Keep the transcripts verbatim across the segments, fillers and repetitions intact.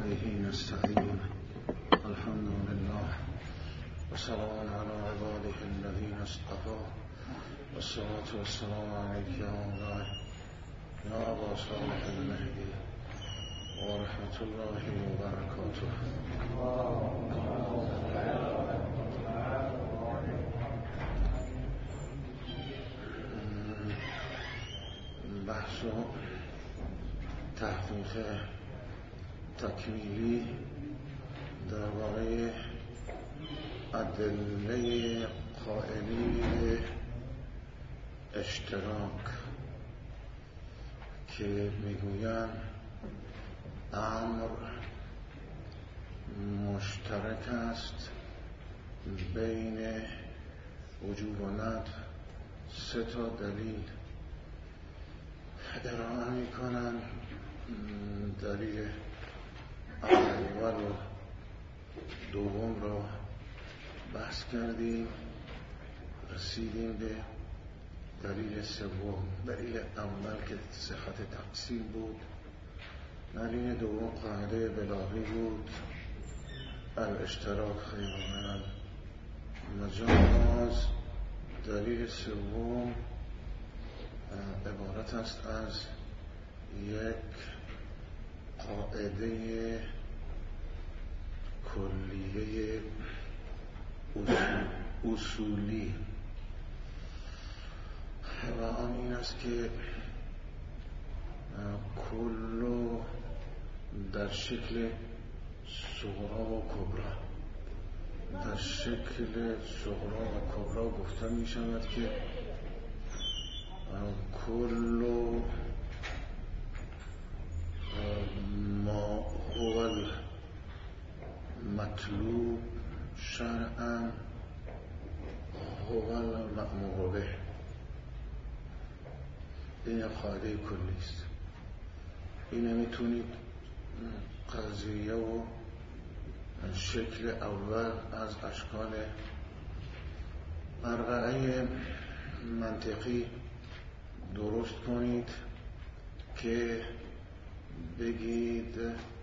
وبه نستعين الحمد لله وسلام على عباده الذين اصطفى والصلاة والسلام عليك يا مولاي يا أبا صالح المهدي ورحمة الله وبركاته. بحث و تحقیق تکمیلی درباره ادله قائلی به اشتراک که میگویند امر مشترک است بین وجوب و ندب. سه تا دلیل ارائه میکنن. دلیل اول و دوم رو بحث کردیم، رسیدیم به دلیل سوم. دلیل اول که صحت تقسیم بود، دلیل دوم قاعده بلاغی بود الاشتراک خیر من المجاز. دلیل سوم عبارت است از یک قاعده کلیه اصولی و آن این است که کل در شکل صغرا و کبرا. در شکل صغرا و کبرا گفته می شود که کل ما هو المطلوب شرعا هو المأمور به. این قاعده کلی است. اینه میتونید قضیه و شکل اول از اشکال اربعه منطقی درست کنید که بگید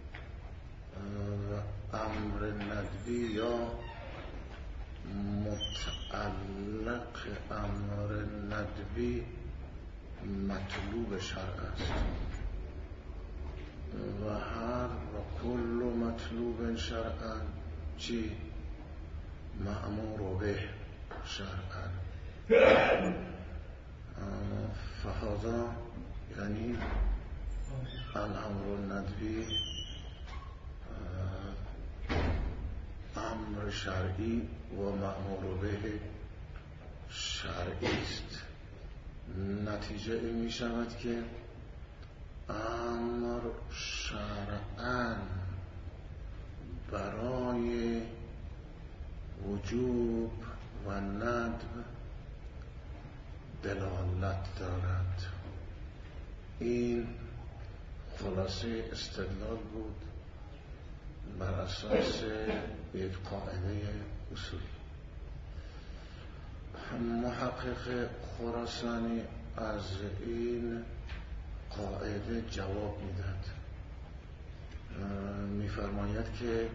امر ندبی یا متعلق امر ندبی مطلوب شرع است و هر و کل مطلوب شرعا چی؟ مأمور به شرعا. فهذا یعنی الامر الندبی امر شرعی و مأمور به شرعی است. نتیجه این می شود که امر شرعاً برای وجوب و ندب دلالت دارد. این خلاصه استدلال بود بر اساس یک قاعده اصولی. محقق خراسانی از این قاعده جواب میداد. میفرماید که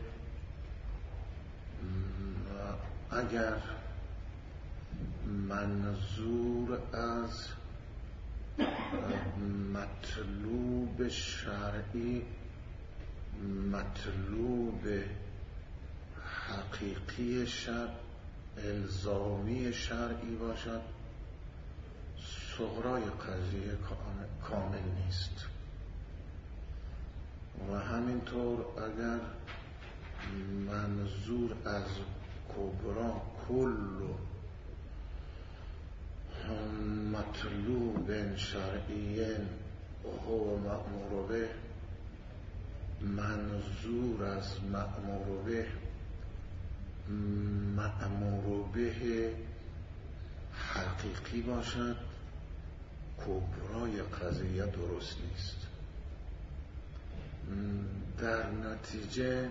اگر منظور از مطلوب شرعی مطلوب حقیقی شرع الزامی شرعی باشد، صغرای قضیه کامل نیست. و همینطور اگر منظور از کبرا کل مطلوب شرعی هو مأمور به، منظور از مأمور به مأمور به حقیقی باشد، کبرای قضیه درست نیست. در نتیجه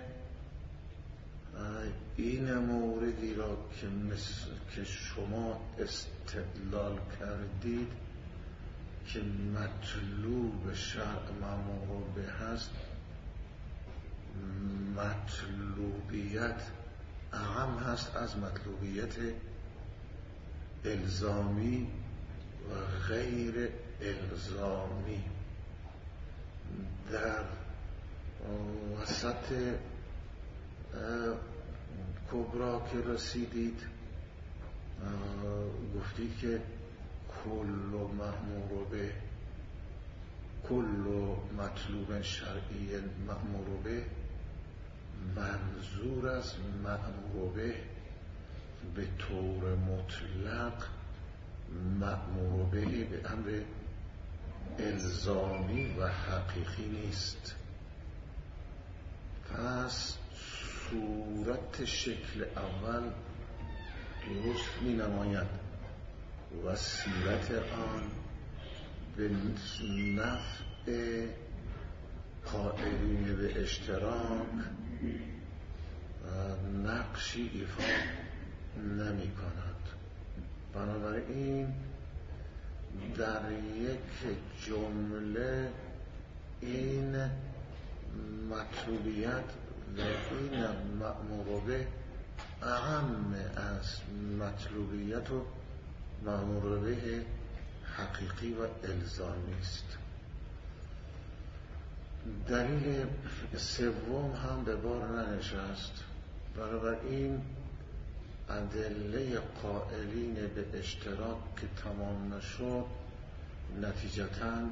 این موردی را که مثل که شما استدلال کردید که مطلوب شرع مأمور به هست، مطلوبیت اهم هست از مطلوبیت الزامی و غیر الزامی. در وسط کبرا که رسیدید گفتید که کل مأمور به کل مطلوب شرعی مأمور به، منظور از مأمور به به طور مطلق مأمور به به امر الزامی و حقیقی نیست. پس صورت شکل اول درست می نماید و سیرت آن به نفع قائلین به اشتراک نقشی ایفا نمی کند. بنابراین در یک جمله این مطلوبیت و این مأمور به اهم از مطلوبیت و مأمور به حقیقی و الزامی است. دلیل سوم هم به بار ننشست. بنابراین ادله قائلین به اشتراک که تمام نشد، نتیجتاً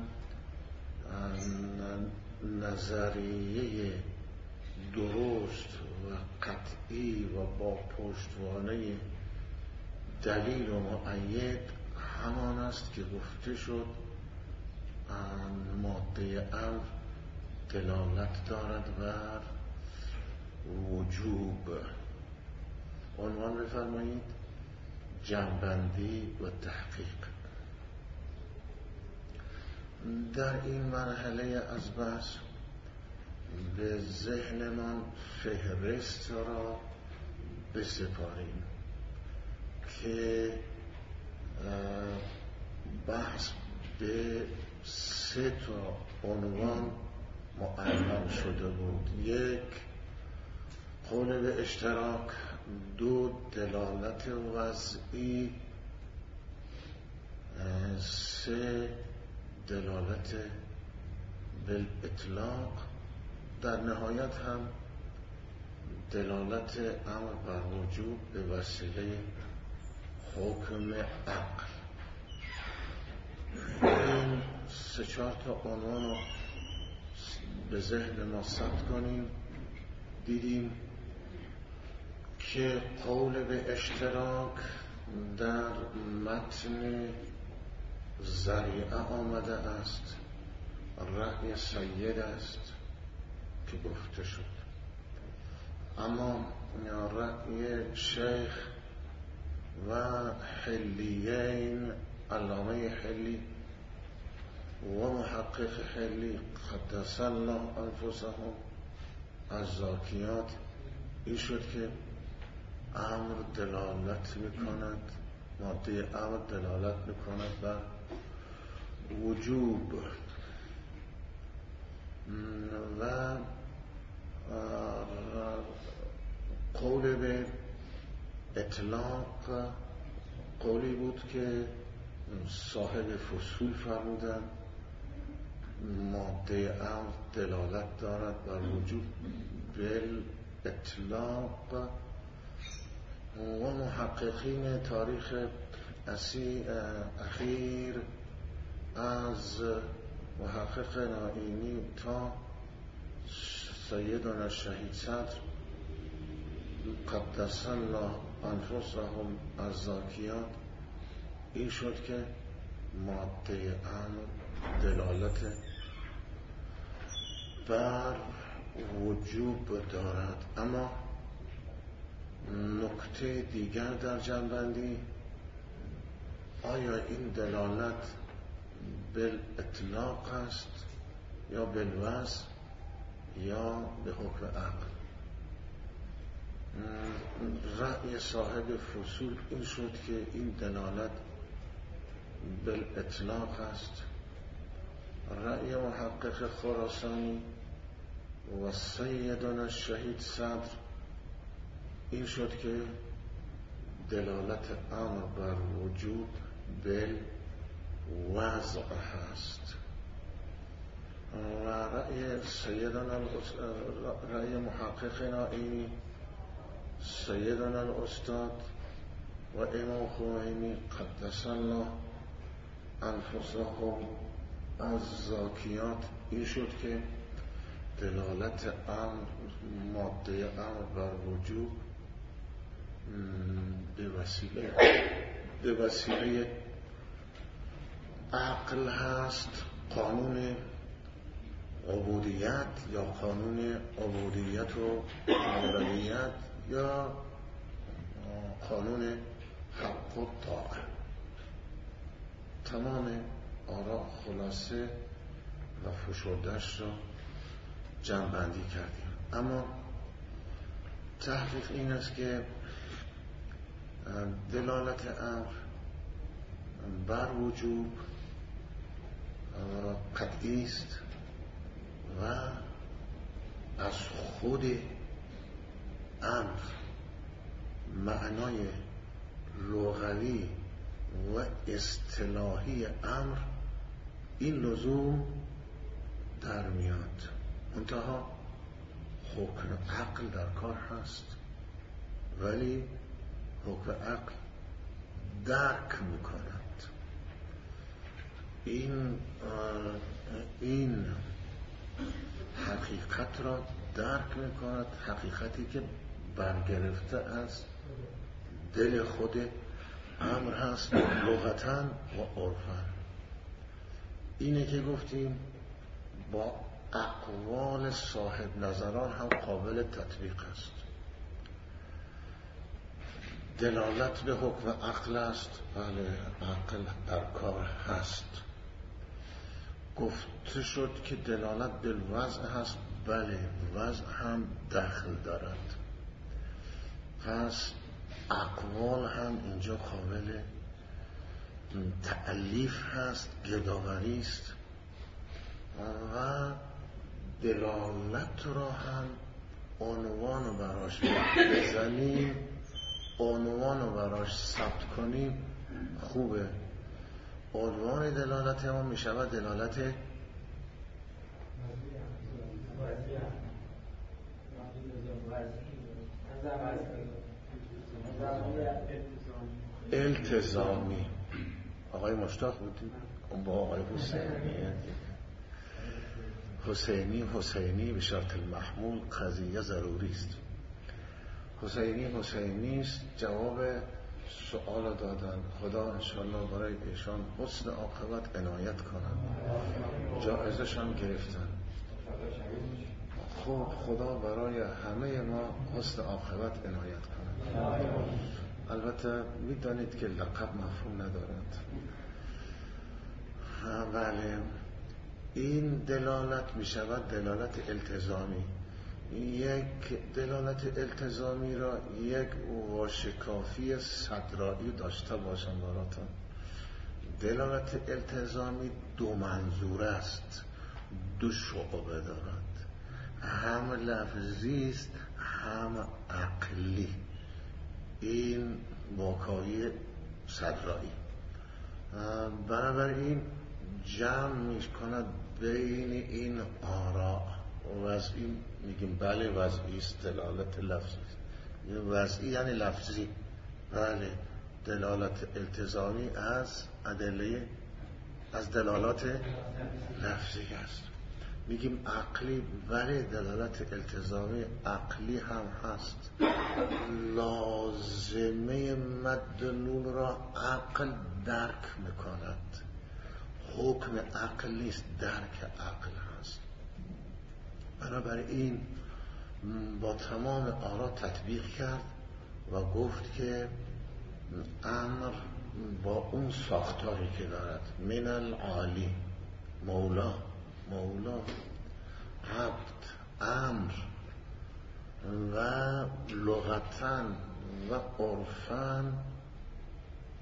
نظریه درست و قطعی و با پشتوانه دلیل و مؤید همان است که گفته شد ماده امر دلالت دارد بر وجوب. عنوان بفرمایید جمع‌بندی و تحقیق. در این مرحله از بحث به ذهنمان فهرست را بسپاریم که بحث به سه تا عنوان معلم شده بود. یک، قول به اشتراک. دو، دلالت وضعی. سه، دلالت بالاطلاق. در نهایت هم دلالت امر بر وجوب به وسیله حکم عقل. این سه چهار تا عنوان رو به ذهن ما ثبت کنیم. دیدیم که قول به اشتراک در متن ذریعه آمده است، رأی سید است که گفته شد، اما رأی شیخ و حلیین، علامه حلی و محقق حلی قدس الله انفسهم از زاکیات این شد که امر دلالت میکند، ماده امر دلالت میکند بر وجوب و قول به اطلاق قولی بود که صاحب فصول فرمودن ماده امر دلالت دارد بر وجوب بالاطلاق و محققین تاریخ اخیر از محقق نائینی تا سیدنا شهید صدر قدس الله انفسهم از زاکیات این شد که ماده امر دلالت بر وجوب دارد. اما نکته دیگر در جنبندی، آیا این دلالت بالاطلاق است یا بالوضع یا به حکم عقل؟ رأی صاحب فصول این شد که این دلالت بالاطلاق است. رأی محقق خراسانی و سیدنا شهید صدر این شد که دلالت امر بر وجود بل وضع هست و رأی سیدنا رأی محققنا اینی سیدنا الاستاد و امام خمینی قدس الله انفسهم از زاکیات این شد که دلالت امر ماده امر بر وجود به وسیله به وسیله عقل هست، قانون عبودیت یا قانون عبودیت و مولویت یا قانون حق و طاعه. تمام آراء خلاصه و فشردش را جمع بندی کردیم. اما تحقیق این است که دلالت امر بر وجوب قطعی است و از خود امر معنای لغوی و اصطلاحی امر این لزوم در میاد، منتها حکم عقل در کار هست ولی حکم عقل درک میکند. این این حقیقت را درک میکند، حقیقتی که برگرفته از دل خود امر هست لغتاً و عرفاً. اینه که گفتیم با اقوال صاحب نظران هم قابل تطبیق است. دلالت به حکم عقل است، بله عقل در کار هست. گفته شد که دلالت به وضع هست، بله وضع هم دخل دارد. پس اقوال هم اینجا قابل تألیف هست، گردآوری است و دلالت را هم عنوان براش بزنیم، عنوان براش ثبت کنیم خوبه. عنوان دلالت ما می شود دلالت التزامی. آقای مشتاق بودیم با آقای حسینی حسینی حسینی به شرط المحمول قضیه ضروری است. حسینی حسینی است. جواب سؤال دادن. خدا انشاءالله برای ایشان حسن عاقبت عنایت کنند. جایزشان گرفتن. خب خدا برای همه ما حسن عاقبت عنایت کنند. البته میدانید که لقب مفهوم ندارد. بله این دلالت می شود دلالت التزامی. یک دلالت التزامی را یک واشکافی صدرایی داشته باشم براتون. دلالت التزامی دو منظور است، دو شعبه دارد، هم لفظی است هم عقلی. این واکاوی صدرایی بنابراین جمع می کند بین این آراء. وضعی میگیم بله وضعی است، دلالت لفظی است. وضعی یعنی لفظی، بله دلالت التزامی از ادله از دلالات لفظی است. میگیم عقلی، بله دلالت التزامی عقلی هم هست. لازمه مد نون را عقل درک میکند. حکم عقل نیست، درک عقل هست. بنابراین با تمام آرا تطبیق کرد و گفت که امر با اون ساختاری که دارد من العالی، مولا مولا عبد امر و لغتاً و عرفاً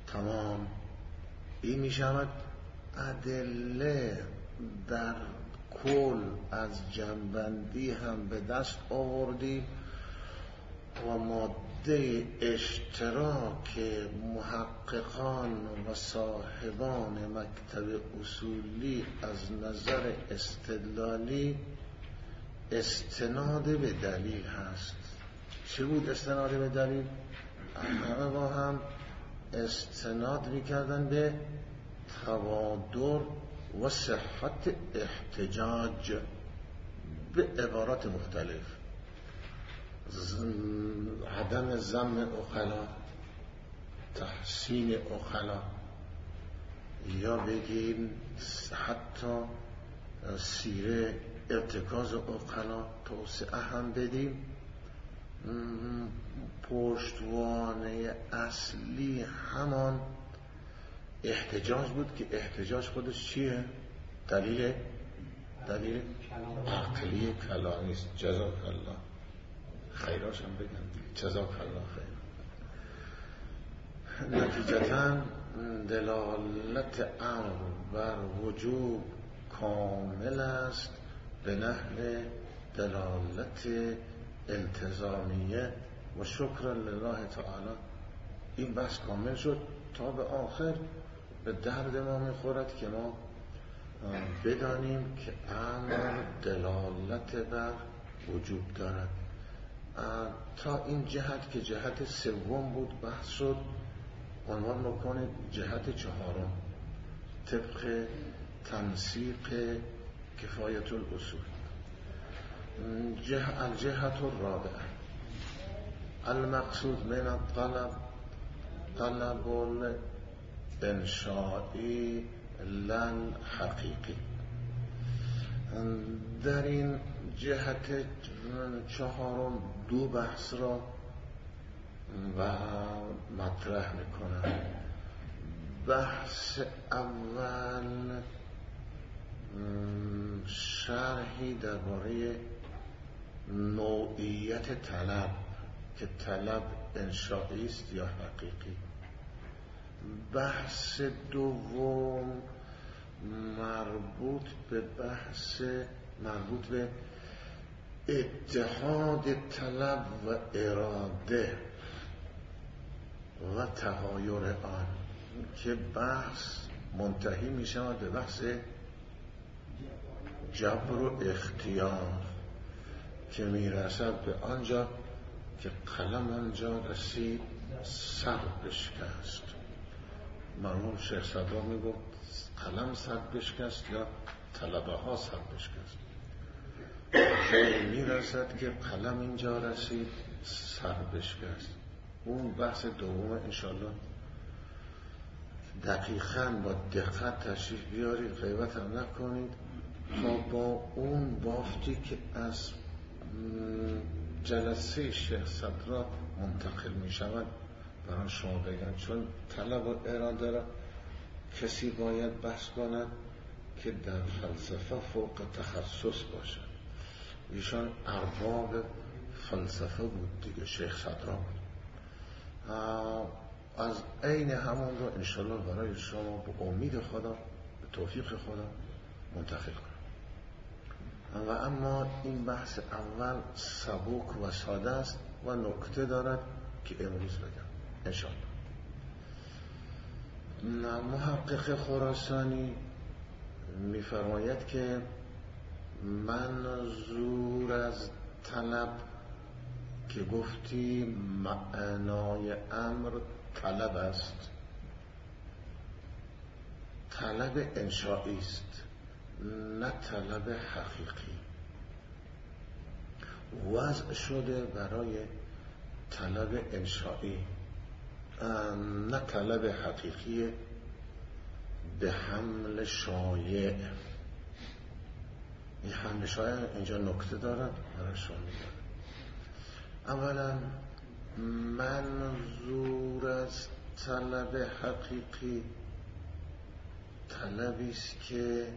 تمام. این می شود ادله در کل از جنبندی هم به دست آوردیم و ماده اشتراک محققان و صاحبان مکتب اصولی از نظر استدلالی استناد به دلیل هست. چه بود استناد به دلیل؟ همه با هم استناد میکردن به توادر و صحت احتجاج به عبارات مختلف، عدم ذم عقلا، تحسین عقلا، یا بگیم حتی سیره ارتکاز عقلا توسعه هم بدیم. پشتوانه اصلی همان احتجاج بود که احتجاج خودش چیه؟ دلیل دلیل عقلی کلامی است. جزاک الله خیراش هم بگم، جزاک الله خیر. نتیجتاً دلالت امر بر وجوب کامل است به نحو دلالت التزامیه و شکر لله تعالی. این بحث کامل شد تا به آخر به درد ما میخورد که ما بدانیم که امر دلالت بر وجوب دارد. تا این جهت که جهت سوم بود بحث شد، عنوان بکنید جهت چهارم طبق تنسیق کفایت الاصول. جه الجهت الرابعه المقصود من الطلب طلب الانشائی لن حقیقی. در این جهت چهارم دو بحث را و مطرح میکنم. بحث اول شرحی درباره نوعیت طلب که طلب انشائی است یا حقیقی. بحث دوم مربوط به بحث مربوط به اتحاد طلب و اراده و تغایر آن که بحث منتهی می شود به بحث جبر و اختیار که می رسد به آنجا که قلم آنجا رسید سر بشکست. مرحوم شیخ صدرا می گفت قلم سر بشکست یا طلبه ها سر بشکست. می رسد که قلم اینجا رسید سر بشکست. اون بحث دوم انشالله دقیقاً با دقت تشریح بیارید، غیبت هم نکنید تا با اون بافتی که از جلسه شیخ صدرا منتقل می شود برای شما بگن. چون طلب و اراده را کسی باید بحث کند که در فلسفه فوق تخصص باشد. ایشان ارباب فلسفه بود دیگه، شیخ صدرا بود. از عین همون رو انشالله برای شما به امید خدا به توفیق خدا منتقل کنم. و اما این بحث اول سبک و ساده است و نکته دارد که امروز بگم انشالله. محقق خراسانی می‌فرماید که منظور از طلب که گفتی معنای امر طلب است، طلب انشائی است نه طلب حقیقی. وضع شده برای طلب انشائی نه طلب حقیقی به حمل شایع. این حمل شایع اینجا نکته دارد برای شما میگم. اولا منظور از طلب حقیقی طلبی است که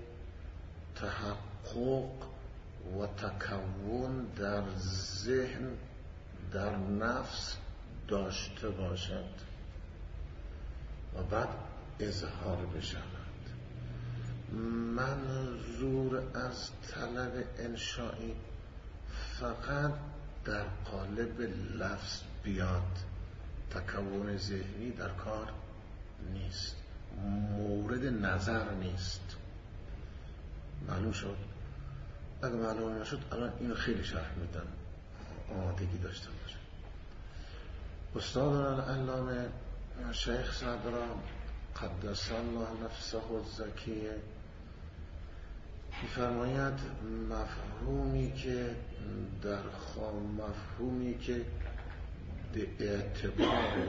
تحقق و تکون در ذهن در نفس داشته باشد و بعد اظهار بشود. منظور از طلب انشایی فقط در قالب لفظ بیاد، تکون ذهنی در کار نیست، مورد نظر نیست. معلوم شد؟ اگه معلوم نشد الان اینو خیلی شرح میدم، آمادگی داشته باشه. استادان العلامه شیخ صدرا قدس الله نفسه الزکیه می‌فرماید مفهومی که در خام مفهومی که به اعتبار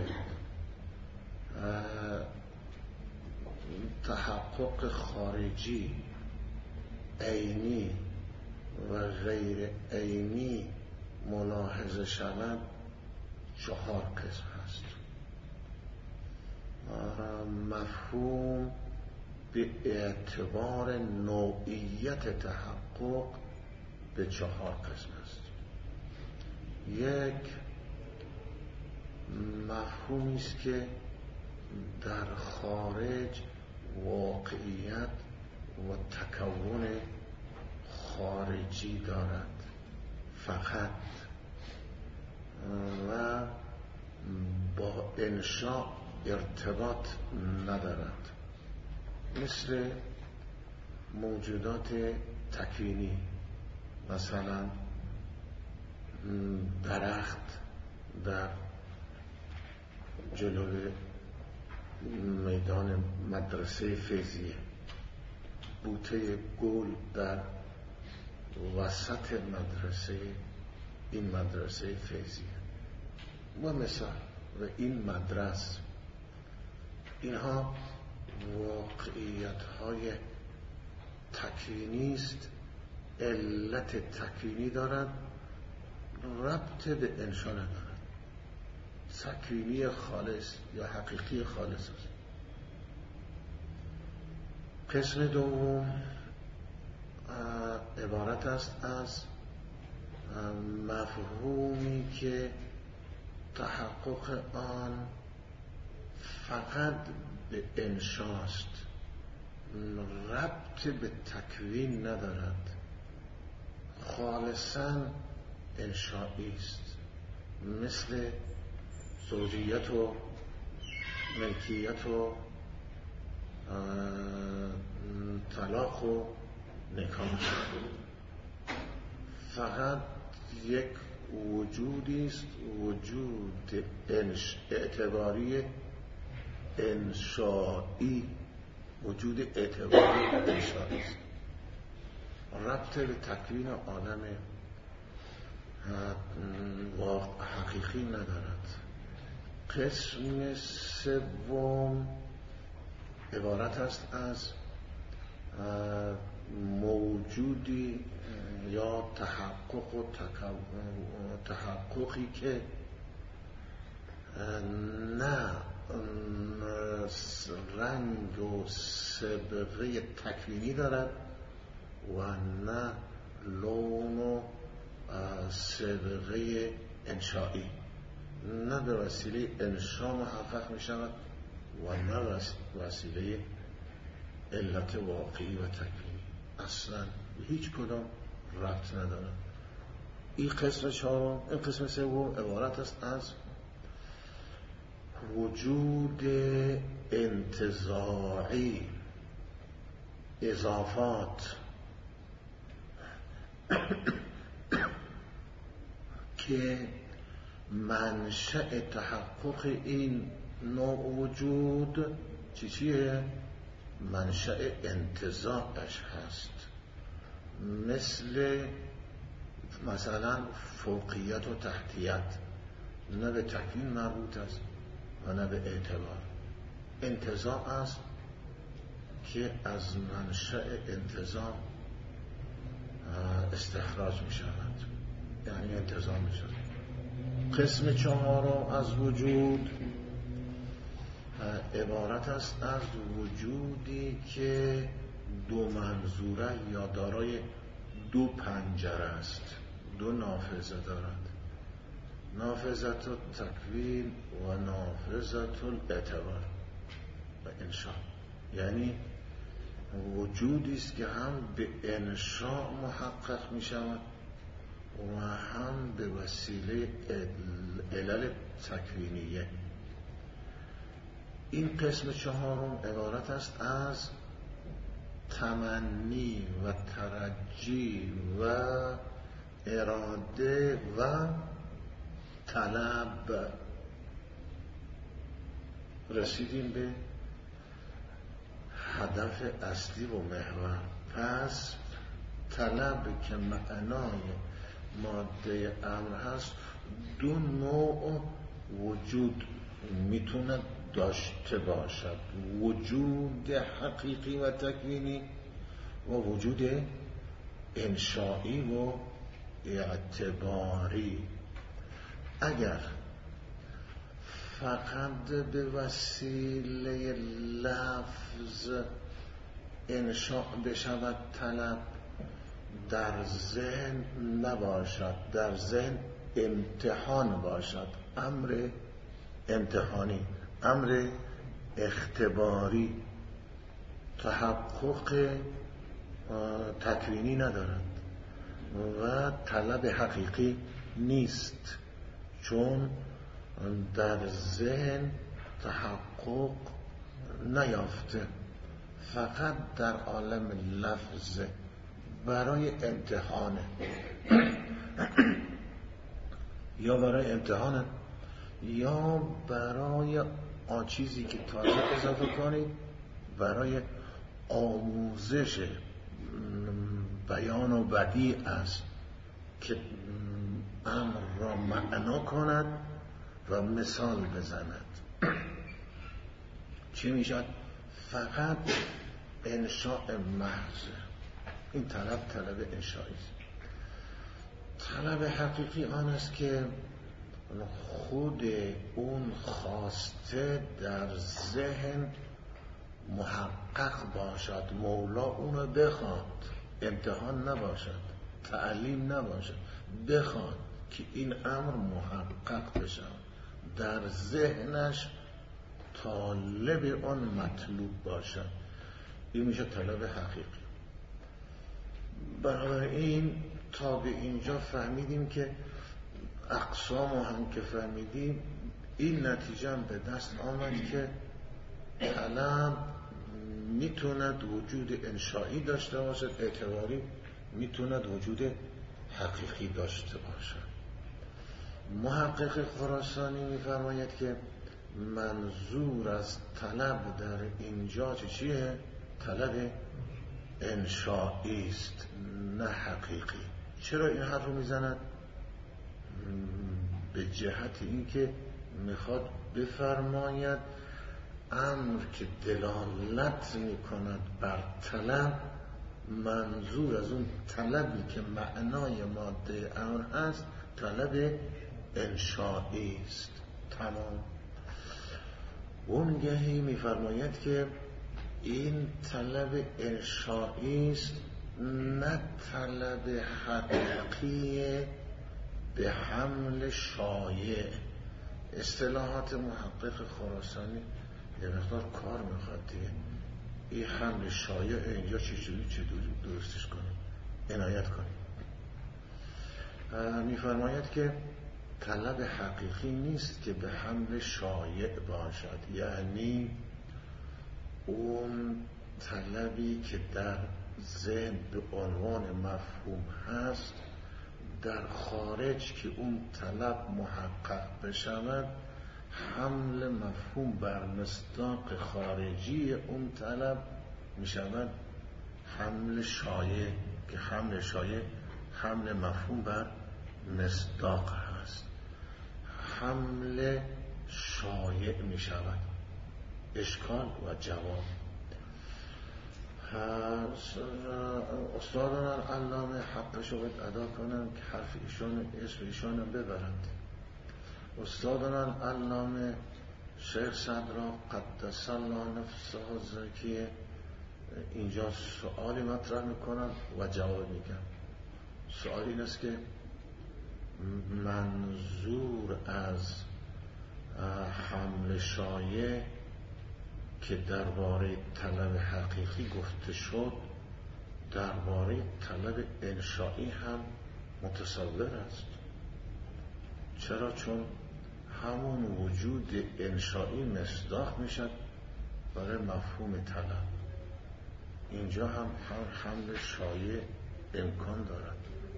تحقق خارجی عینی و غیر عینی ملاحظه شود چهار قسم هست. مفهوم به اعتبار نوعیت تحقق به چهار قسم است. یک مفهومی است که در خارج واقعیت و تکون خارجی دارد فقط و با انشاء ارتباط ندارد، مثل موجودات تکوینی، مثلا درخت در جلوی میدان مدرسه فیضیه، بوته گل در وسط مدرسه این مدرسه فیضیه و مثال و این مدرسه، اینها واقعیت های تکوینی است، علت تکوینی دارد، ربط به انشا ندارد، تکوینی خالص یا حقیقی خالص است. قسم دوم عبارت است از مفهومی که تحقق آن فقط به انشاست، ربط به تکوین ندارد، خالصاً انشایی است، مثل زوجیت و ملکیت و طلاق و نکاح، فقط یک وجودی است، وجود انش... اعتباری انشایی، وجود اعتباری انشایی است، ربط به تکوین عالم حقیقی ندارد. قسم سوم عبارت است از موجودی یا تحقق و تحققی که نه رنگ و سابقه تکوینی دارد و نه لون و سابقه انشایی، نه به وسیله انشا محقق می شود و نه وسیله علت واقعی و تکوینی، اصلا هیچ کدام ربط ندارد. این قسم چهارم، این قسم سوم عبارت است از وجود انتزاعی، اضافات که منشأ تحقق این نوع وجود چی چیه؟ منشأ انتزاعش هست، مثل مثلا فوقیت و تحتیت، نه به تکوین مربوط است و نه به اعتبار، انتزاع است که از منشأ انتزاع استخراج می شود، یعنی انتزاع می شود. قسم چهارم از وجود عبارت است از وجودی که دو منظوره یا دارای دو پنجره است، دو نافذه دارد، نافذه تکوین و نافذه الاعتبار و انشاء، یعنی وجودی است که هم به انشاء محقق می شود و هم به وسیله علل تکوینیه. این قسم چهارم عبارت است از تمنی و ترجی و اراده و طلب. رسیدیم به هدف اصلی و محور. پس طلب که معنای ماده امر هست دو نوع وجود میتونه داشته باشد: وجود حقیقی و تکوینی و وجود انشایی و اعتباری. اگر فقط به وسیله لفظ انشاء بشود طلب، در ذهن نباشد، در ذهن امتحان باشد، امر امتحانی، امر اختباری، تحقق تکوینی ندارد و طلب حقیقی نیست، چون در ذهن تحقق نیافته، فقط در عالم لفظ برای امتحانه. یا برای امتحانه یا برای آن چیزی که تازه اضافه کنید، برای آموزش بیان و بدیع است که امر را معنا کند و مثال بزند. چی میشد؟ فقط انشاء محض. این طلب طلب انشایی است. طلب حقیقی آن است که خود اون خواسته در ذهن محقق باشد، مولا اونو بخواد، امتحان نباشد، تعلیم نباشد، بخواد که این امر محقق بشد، در ذهنش طالب آن مطلوب باشد. این میشه طلب حقیقی. بنابراین تا به اینجا فهمیدیم که اقسام هم که فهمیدیم، این نتیجه هم به دست آمد که طلب میتوند وجود انشایی داشته باشد، اعتباری میتوند وجود حقیقی داشته باشد. محقق خراسانی میفرماید که منظور از طلب در اینجا چیه؟ طلب انشایی است، نه حقیقی. چرا این حرف رو میزند؟ به جهت اینکه میخواد بفرماید امر که دلالت میکند بر طلب، منظور از اون طلبی که معنای ماده امر هست طلب انشایی است. تمام. اونگهی میفرماید که این طلب انشایی است، نه طلب حقیقی به حمل شایع. اصطلاحات محقق خراسانی یه مقدار کار میخواد دیگه. این حمل شایع اینجا چجوری چجوری درستش کنیم، عنایت کنیم. میفرماید که طلب حقیقی نیست که به حمل شایع باشد، یعنی اون طلبی که در ذهن به عنوان مفهوم هست، در خارج که اون طلب محقق بشود، حمل مفهوم بر مصداق خارجی اون طلب می شود حمل شایع، که حمل شایع حمل مفهوم بر مصداق هست. حمل شایع می شود. اشکال و جواب. استادان علامه حقش رو ادا کنن که حرف ایشان اسم ایشان رو ببرند. استادان علامه شیخ صدرا قدس الله نفسه زکیه اینجا سؤالی مطرح میکنن و جواب میگن. سؤال این است که منظور از حمل شایع که درباره طلب حقیقی گفته شد درباره طلب انشایی هم متصور است. چرا؟ چون همون وجود انشایی مصداق میشد برای مفهوم طلب. اینجا هم حمل شایع امکان دارد،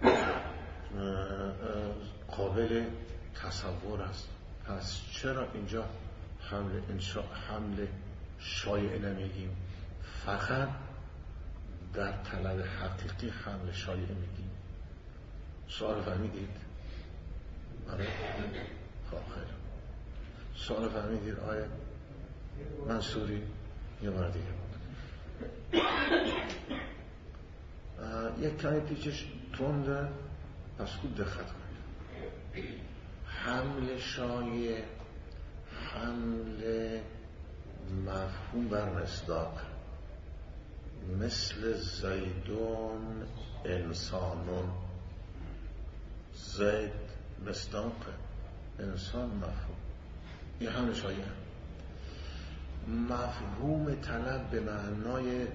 قابل تصور است. پس چرا اینجا حمل انشا حمل شایع نمیگیم، فقط در طلب حقیقی حمل شایع میگیم؟ سوال فهمیدید؟ آره؟ خیر. سوال فهمیدید آیه منصوری؟ یه بار دیگه یک کمی پیچش تنده، پس خوب دقت کنید. حمل شایع حمل مفهوم بر مصداق، مثل زیدون انسانون. زید مصداق، انسان مفهوم. این حمل شایع. مفهوم طلب به معنای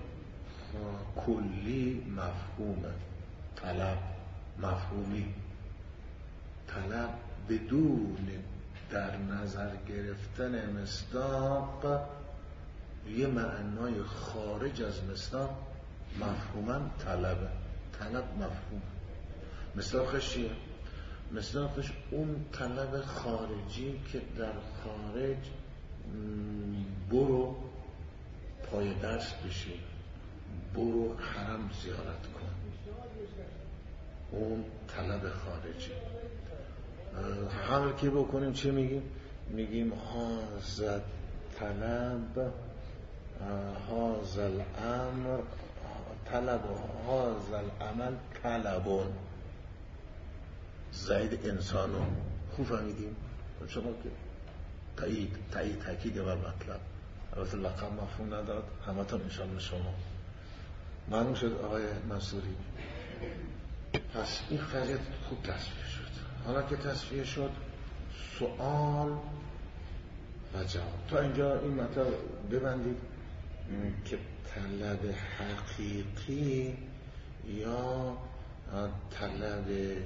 کلی مفهومه. طلب مفهومی، طلب بدون در نظر گرفتن مصداق یه معنای خارج از مصداق مفهوما طلبه. طلب مفهوم. مصداقش چیه؟ مصداقش اون طلب خارجی که در خارج برو پای درس بشی، برو حرم زیارت کن، اون طلب خارجی. حمل که بکنیم چه میگیم؟ میگیم هذا طلب، هذا الامر طلب، هذا العمل طلبون. زید انسانو. خوب فهمیدیم؟ شما که تایید تایید تاکید بر مطلب. البته لقب مفهوم ندارد، همه تا انشاءالله شما معلوم شد آقای منصوری. پس این قضیه خوب تصفیه شد. حالا که تصفیه شد، سوال و جواب. تا اینجا این مطلب ببندید که طلب حقیقی یا طلب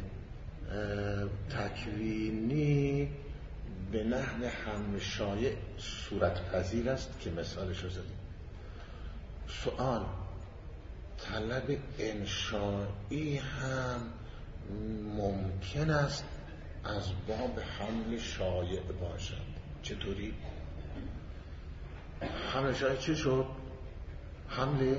تکوینی به نحو حمل شایع صورت پذیر است که مثالش رو زدیم. سوال: طلب انشایی هم ممکن است از باب حمل شایع باشد. چطوری؟ حمل شایع چه شد؟ حمل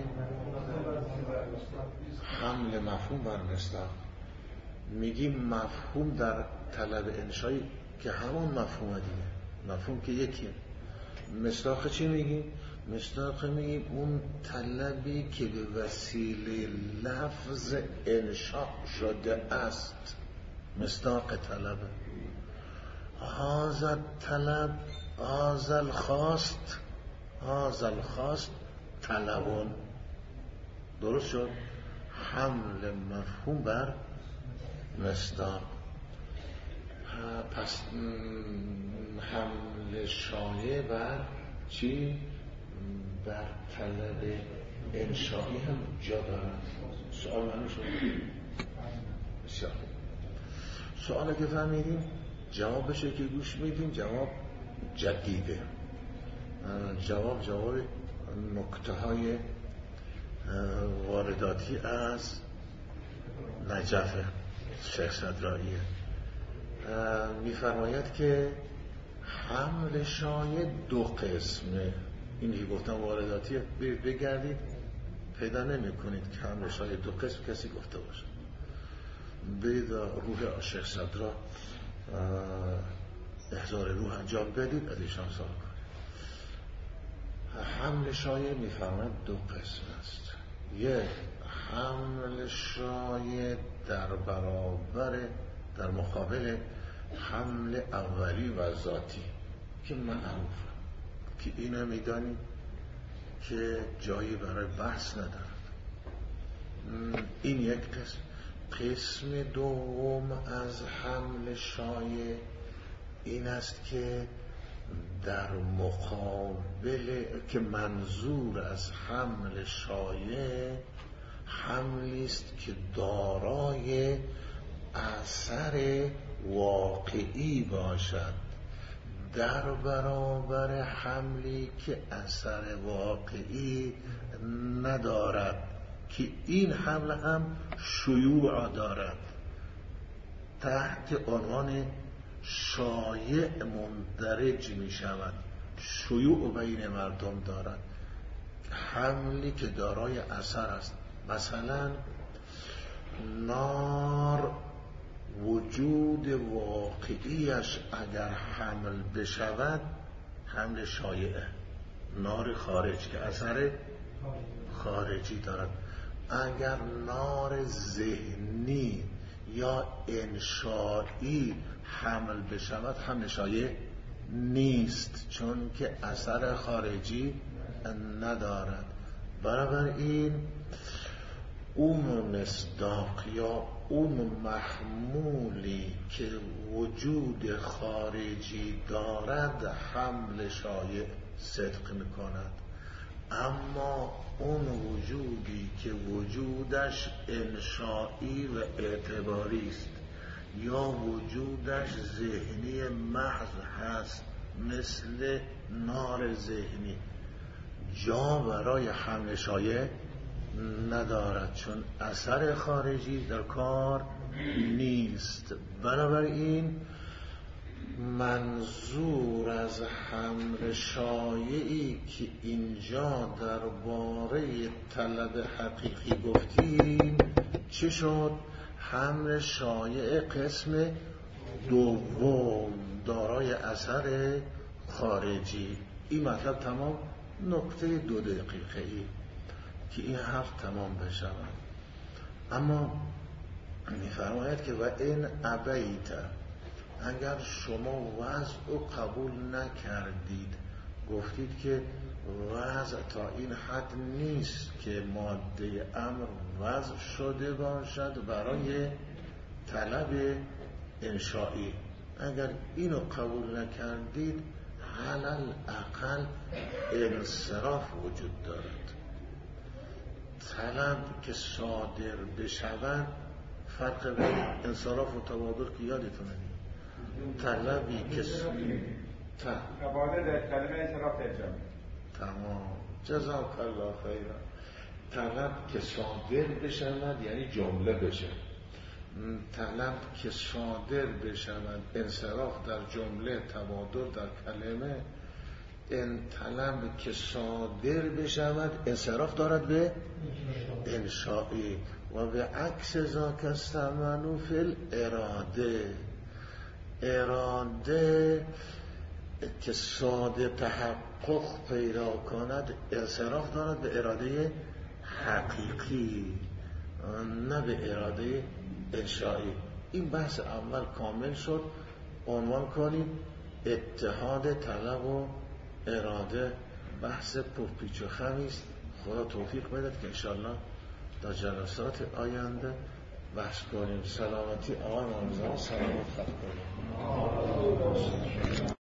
حمل مفهوم بر مصداق. میگیم مفهوم در طلب انشایی که همون مفهوم دیگه، مفهوم که یکیه. مصداق چی میگیم؟ مصداق میگیم اون طلبی که به وسیله لفظ انشاء شده است، مصداق طلبه. هذا طلب، هذا الخواست، هذا الخواست طلبون. درست شد؟ حمل مفهوم بر مصداق. پس حمل شایع بر چی؟ بر طلب انشایی هم جا دارد. سوال معنی شد؟ بسیار. سوال که فهمیدیم جوابشه که گوش میدیم جواب جدیده. جواب جواب نکته های وارداتی از نجف شیخ صدراییه. میفرماید که حمل شایع دو قسمه. اینی که گفتم وارداتی، بگردید پیدا نمی کنید که حمل شایع دو قسم کسی گفته باشه. برید روح شیخ صدرا احضار روح انجام بدید، از ایشان سوال کنید. حمل شایع میفرماید دو قسم است. یک، حمل شایع در برابر در مقابل حمل اولی و ذاتی که معروفه، که اینو میدانید که جایی برای بحث ندارد. این یک قسم. قسم دوم از حمل شایع این است که در مقابل که منظور از حمل شایع حملی است که دارای اثر واقعی باشد در برابر حملی که اثر واقعی ندارد که این حمل هم شیوع دارد. تحت عنوان شایع مندرج می شود، شیوع بین مردم دارد، حملی که دارای اثر است. مثلا نار وجود واقعیش اگر حمل بشود حمل شایعه، نار خارج که اثر خارجی دارد. اگر نار ذهنی یا انشایی حمل بشود حمل شایع نیست، چون که اثر خارجی ندارد. بنابراین اون مصداق یا اون محمولی که وجود خارجی دارد حمل شایع صدق میکند، اما اون وجودی که وجودش انشایی و اعتباری است یا وجودش ذهنی محض هست مثل نار ذهنی، جا برای حمل شایع ندارد، چون اثر خارجی در کار نیست. بنابراین منظور از حمل شایعی که اینجا درباره طلب حقیقی گفتیم چه شد؟ حمل شایع قسم دوم دارای اثر خارجی. این مطلب تمام. نکته دو دقیقه ای که این حرف تمام بشود. اما می‌فرماید که و این ابیت، اگر شما وضع و قبول نکردید، گفتید که وضع تا این حد نیست که ماده امر وضع شده باشد برای طلب انشایی، اگر اینو قبول نکردید علل اقل انصراف وجود دارد. طلب که صادر بشود، فرق بین انصراف و تبادر که یادتونه، طلبی که تبادر در کلمه انصراف ترجمه. تمام، جزاک الله خیرا. طلب که صادر بشود یعنی جمله بشه، طلب که صادر بشود، انصراف در جمله، تبادر در کلمه. این طلب که صادر بشود انصراف دارد به انشایی و به عکس ذاک استعملوا فی الاراده. اراده که ساده تحقق پیدا کند انصراف دارد به اراده حقیقی، نه به اراده انشایی. این بحث اول کامل شد. عنوان کنید اتحاد طلب و اراده. بحث پرپیچ و خمی است. خدا توفیق بدهد که انشاءالله در جلسات آینده بحث کنیم. سلامتی آقای مرزا، سلامت خط کنیم.